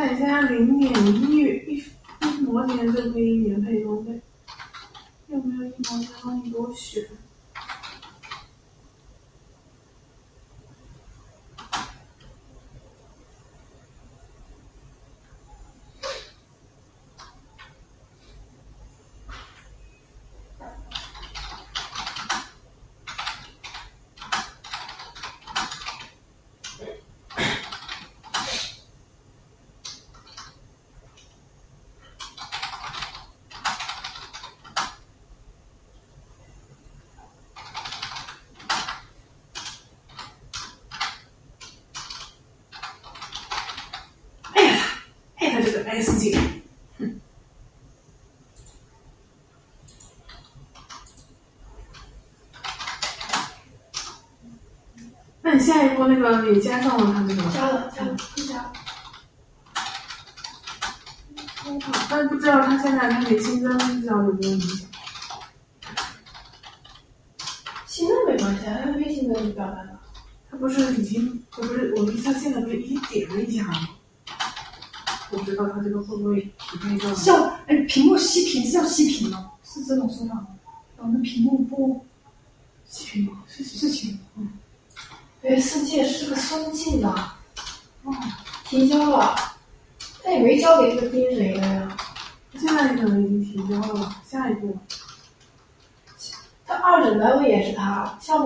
看一下0点1毛钱就可以免费邮费，有没有1毛钱让你给我选？他这个 S 姐，那你下一波那个也加上了他这个？ 加了，不加。 但不知道他现在他没新增，不知道有没有影响。 新增没关系，他没新增就不要办了。 他不是已经，不是我他现在不是已经点了一下吗？我不知道他这个会不会匹配到？ 叫屏幕熄屏是叫熄屏吗？是这种说法吗？然后那屏幕不熄屏吗？是熄屏。 世界是个松劲呐。提交了，他也没交给这个丁谁的呀。 现在可能已经提交了吧？下一步。 他二审单位也是他，项目